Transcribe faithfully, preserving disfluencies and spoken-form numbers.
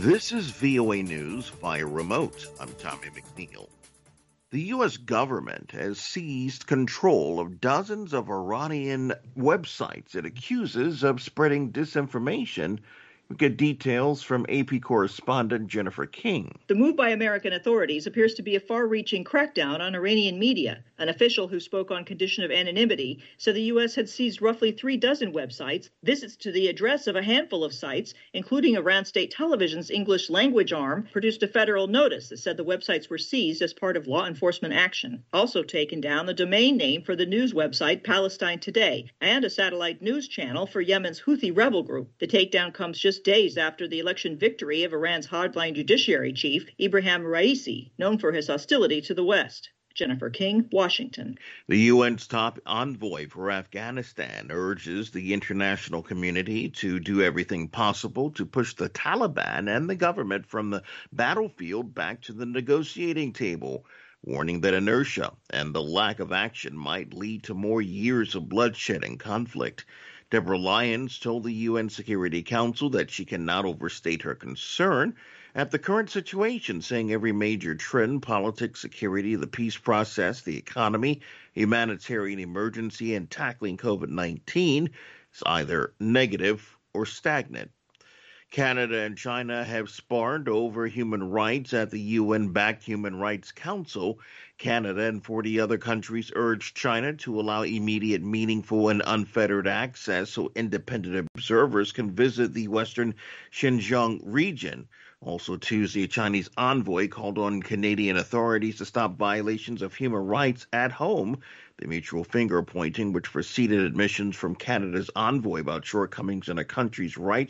This is V O A News via remote. I'm Tommy McNeil. The U S government has seized control of dozens of Iranian websites it accuses of spreading disinformation. We get details from A P correspondent Jennifer King. The move by American authorities appears to be a far-reaching crackdown on Iranian media. An official who spoke on condition of anonymity said the U S had seized roughly three dozen websites, visits to the address of a handful of sites, including Iran State Television's English language arm, produced a federal notice that said the websites were seized as part of law enforcement action. Also taken down the domain name for the news website Palestine Today and a satellite news channel for Yemen's Houthi rebel group. The takedown comes just days after the election victory of Iran's hardline judiciary chief, Ibrahim Raisi, known for his hostility to the West. Jennifer King, Washington. The U N's top envoy for Afghanistan urges the international community to do everything possible to push the Taliban and the government from the battlefield back to the negotiating table, warning that inertia and the lack of action might lead to more years of bloodshed and conflict. Deborah Lyons told the U N Security Council that she cannot overstate her concern at the current situation, saying every major trend, politics, security, the peace process, the economy, humanitarian emergency, and tackling COVID nineteen is either negative or stagnant. Canada and China have sparred over human rights at the U N-backed Human Rights Council. Canada and forty other countries urged China to allow immediate, meaningful, and unfettered access so independent observers can visit the western Xinjiang region. Also Tuesday, a Chinese envoy called on Canadian authorities to stop violations of human rights at home. The mutual finger-pointing, which preceded admissions from Canada's envoy about shortcomings in a country's rights